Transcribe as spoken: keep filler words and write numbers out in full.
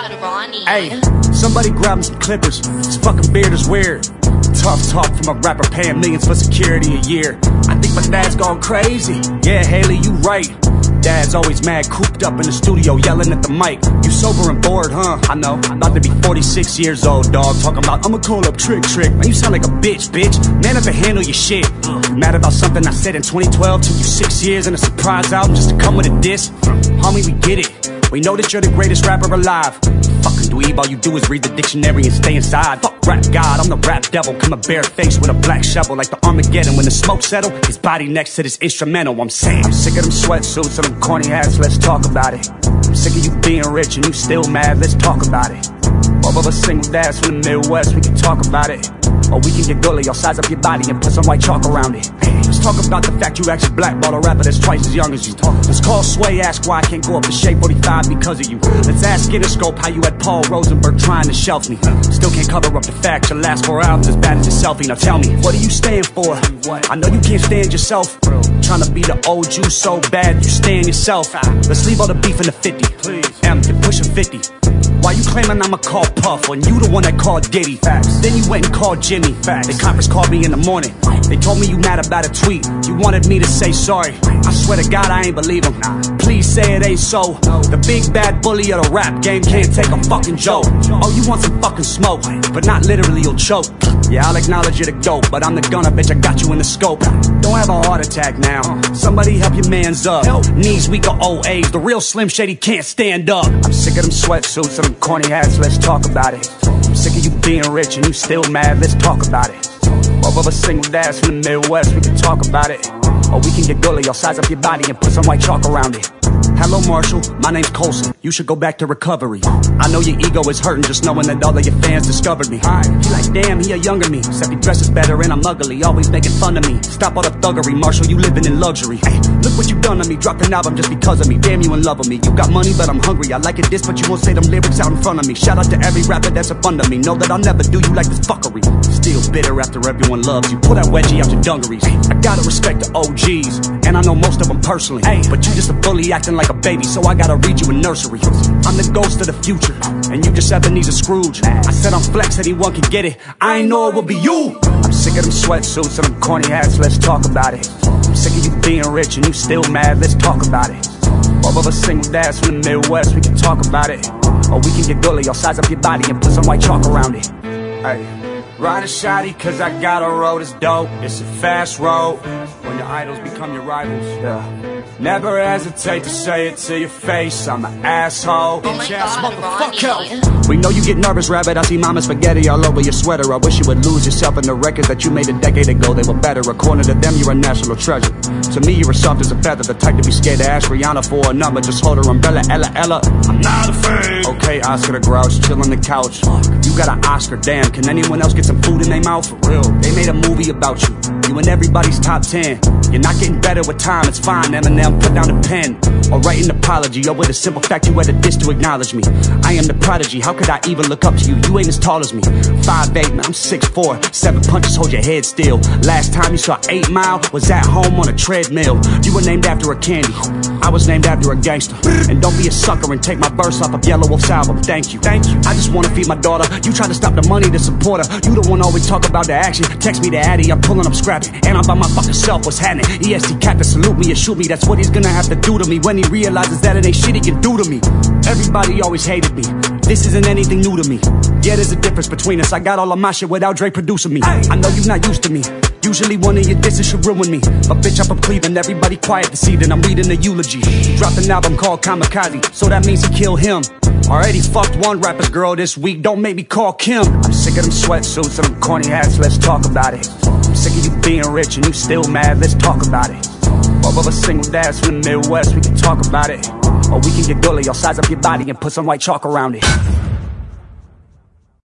God, Ronnie. Hey, somebody grab him some clippers. This fucking beard is weird. Tough talk from a rapper paying millions for security a year. I think my dad's gone crazy. Yeah, Haley, you right. Dad's always mad, cooped up in the studio, yelling at the mic. You sober and bored, huh? I know. About to be forty-six years old, dog. Talking about, I'ma call up Trick Trick. Man, you sound like a bitch, bitch. Man up and handle your shit. You mad about something I said in twenty twelve? Took you six years and a surprise album just to come with a diss? Homie, we get it. We know that you're the greatest rapper alive. Fucking dweeb, all you do is read the dictionary and stay inside. Fuck rap god, I'm the rap devil. Come a bare face with a black shovel like the Armageddon. When the smoke settle, his body next to this instrumental. I'm saying, I'm sick of them sweatsuits and them corny hats, let's talk about it. I'm sick of you being rich and you still mad, let's talk about it. Both of us single dads from the Midwest, we can talk about it. Or we can get gully, I'll size up your body and put some white chalk around it. Hey, let's talk about the fact you actually blackball a rapper that's twice as young as you. Let's call Sway, ask why I can't go up to Shape forty-five because of you. Let's ask Interscope how you had Paul Rosenberg trying to shelf me. Still can't cover up the fact your last four albums as bad as your selfie. Now tell me, what do you stand for? I know you can't stand yourself. Trying to be the old you so bad you stand yourself. Let's leave all the beef in the fifty. M, you're pushing fifty. Why you claiming I'ma call Puff when you the one that called Diddy? Facts. Then you went and called Jimmy. Facts. They conference called me in the morning. They told me you mad about a tweet. You wanted me to say sorry. I swear to God I ain't believe him. Please say it ain't so. The big bad bully of the rap game can't take a fucking joke. Oh, you want some fucking smoke, but not literally, you'll choke. Yeah, I'll acknowledge you're the GOAT, but I'm the gunner, bitch, I got you in the scope. Don't have a heart attack now. Somebody help your mans up. Knees weak or old age. The real Slim Shady can't stand up. I'm sick of them sweatsuits and them corny hats, let's talk about it. I'm sick of you being rich and you still mad, let's talk about it. Both of us single dads from the Midwest, we can talk about it. Or we can get gully, I'll size up your body and put some white chalk around it. Hello Marshall, my name's Colson. You should go back to recovery. I know your ego is hurting just knowing that all of your fans discovered me. He like, damn, he a younger me. Except he dresses better and I'm ugly, always making fun of me. Stop all the thuggery, Marshall, you living in luxury. Hey, look what you done to me, dropped an album just because of me. Damn, you in love with me. You got money, but I'm hungry. I like it this, but you won't say them lyrics out in front of me. Shout out to every rapper that's a fun to me. Know that I'll never do you like this fuckery. Still bitter after everyone loves you. Pull that wedgie out your dungarees. I gotta respect the O Gs, and I know most of them personally. Hey, but you just a bully acting like a baby, so I gotta read you in nursery. I'm the ghost of the future, and you just Ebenezer Scrooge. I said I'm flex, anyone can get it. I ain't know it would be you. I'm sick of them sweatsuits and them corny hats, let's talk about it. I'm sick of you being rich and you still mad, let's talk about it. Both of us single dads from the Midwest, we can talk about it. Or we can get gully, I'll size up your body and put some white chalk around it. Hey. Ride a shotty cause I got a road, it's dope. It's a fast road when your idols become your rivals. Yeah. Never hesitate to say it to your face. I'm an asshole. Oh my God, motherfucker. We know you get nervous, rabbit. I see mama spaghetti all over your sweater. I wish you would lose yourself in the records that you made a decade ago. They were better. According to them, you're a national treasure. To me, you're as soft as a feather. The type to be scared to ask Rihanna for a number. Just hold her umbrella, Ella, Ella. I'm not afraid. Okay, Oscar the Grouch, chill on the couch. You got an Oscar, damn. Can anyone else get some food in their mouth? For real. They made a movie about you. You in everybody's top ten. You're not getting better with time, it's fine. Eminem, put down the pen. Or write an apology. Or with a simple fact, you had a diss to acknowledge me. I am the prodigy, how could I even look up to you? You ain't as tall as me. five eight, man, I'm six four. Seven punches, hold your head still. Last time you saw eight mile was at home on a treadmill. You were named after a candy. I was named after a gangster. And don't be a sucker and take my verse off of Yellow Wolf's album. Thank you. Thank you. I just wanna feed my daughter. You try to stop the money to support her. You the one always talk about the action. Text me the Addy, I'm pulling up scrapping. And I'm by my fucking self, what's happening? E S T cat to salute me or shoot me. That's what he's gonna have to do to me when he realizes that it ain't shit he can do to me. Everybody always hated me. This isn't anything new to me. Yeah, there's a difference between us. I got all of my shit without Dre producing me. I know you're not used to me. Usually one of your disses should ruin me. But bitch, I'm from Cleveland, everybody quiet this evening. I'm reading a eulogy. He dropped an album called Kamikaze, so that means he killed him. Already fucked one rapper's girl this week, don't make me call Kim. I'm sick of them sweatsuits and them corny hats, let's talk about it. I'm sick of you being rich and you still mad, let's talk about it. Both of us single dads from the Midwest, we can talk about it. Or we can get gully, I'll size up your body and put some white chalk around it.